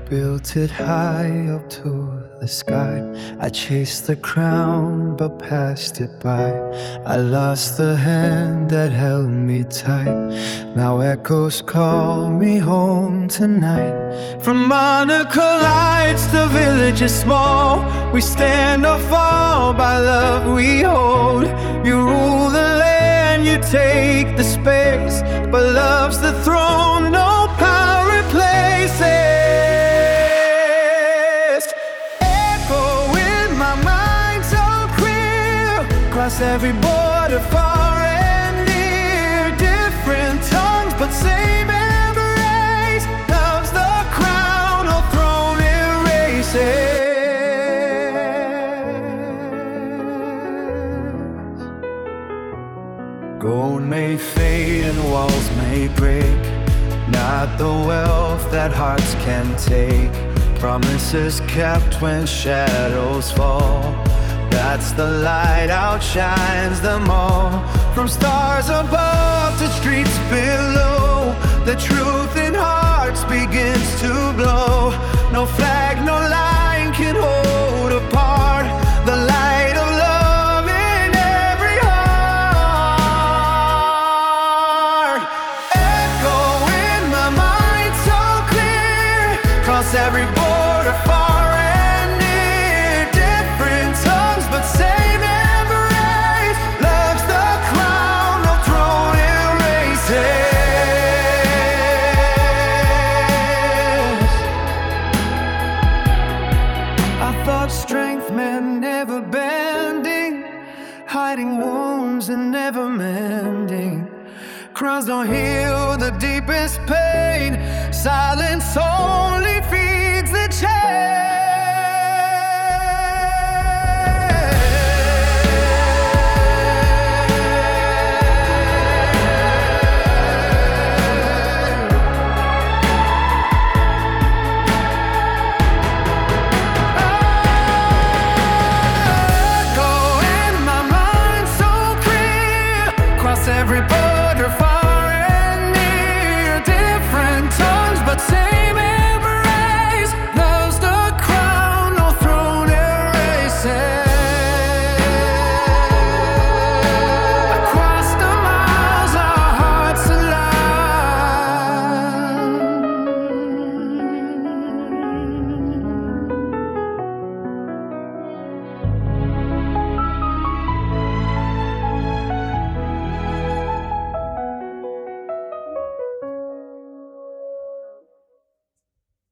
built it high up to the sky. I chased the crown but passed it by. I lost the hand that held me tight. Now echoes call me home tonight. From Monaco lights, the village is small. We stand or fall by love we hold. You rule the land, you take the space, but love's the throne no power replaces. Echo in my mind so clear, cross every border far and near. Different tongues but same embrace. Love's the crown, no throne erases. Gold may fade and walls may break, not the wealth that hearts can take. Promises kept when shadows fall. That's the light outshines them all. From stars above to streets below, the truth in hearts begins to glow. No flag, no line can hold apart the light of love in every heart. Echo in my mind so clear, cross every border far and near. Different tongues but same embrace. Love's the crown, no throne erases. I thought strength meant never bending, hiding wounds and never mending. Crowns don't heal the deepest pain. Silence